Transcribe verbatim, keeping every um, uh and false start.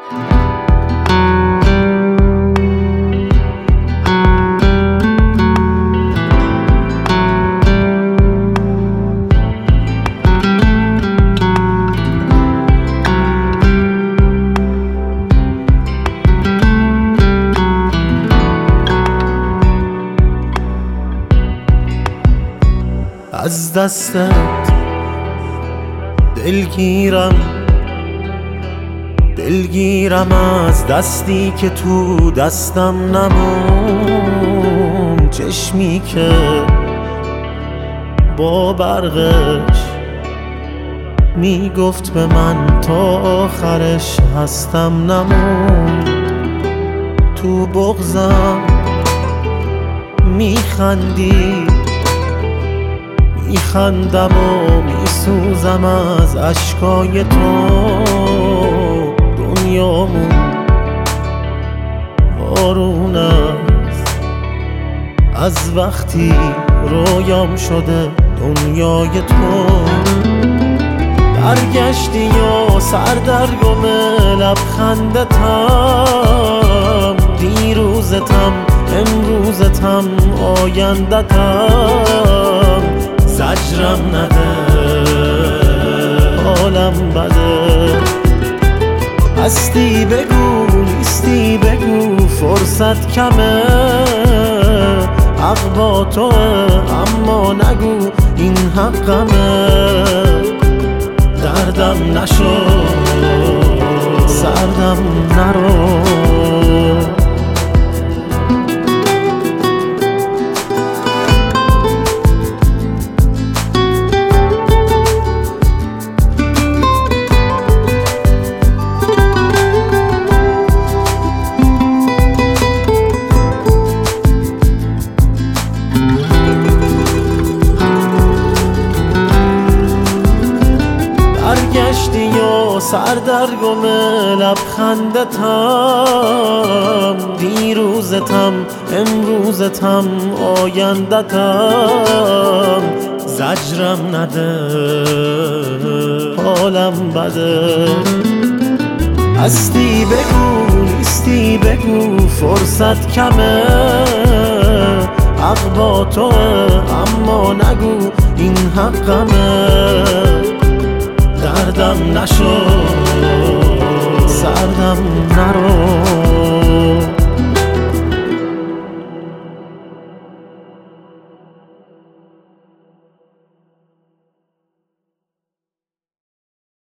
از دستت دلگیرم دلگیرم از دستی که تو دستم نمون، چشمی که با برقش میگفت به من تا آخرش هستم نمون. تو بغضم میخندی میخندم و میسوزم از اشکای تو، دنیامون بارون است از وقتی رویام شده دنیای تو. برگشتی و سردرگم لبخندتم، دیروزتم امروزتم آیندتم. زجرم نده حالم بده، هستی بگو نیستی بگو فرصت کمه. حق با توه اما نگو این حقمه. دردم نشو سردم نرو، برگشتی و سردرگم لبخندتم، دیروزتم امروزتم آیندتم. زجرم نده حالم بده، هستی بگو نیستی بگو فرصت کمه. حق با توه اما نگو این حقمه. دردم نشو سردم نرو.